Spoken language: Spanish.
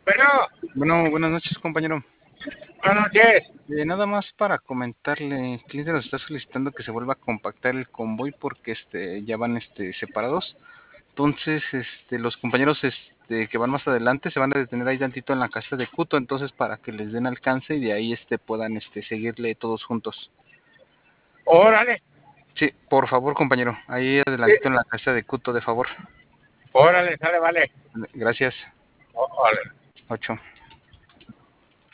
Bueno, Bueno, buenas noches, compañero. buenas noches. Nada más para comentarle, el cliente nos está solicitando que se vuelva a compactar el convoy porque ya van separados. Entonces, los compañeros que van más adelante se van a detener ahí tantito en la casa de Cuto, entonces para que les den alcance y de ahí puedan seguirle todos juntos. Órale, Sí, por favor, compañero, ahí sí, adelantito en la casa de Cuto, de favor. órale, sale, vale. Gracias. Órale. 8.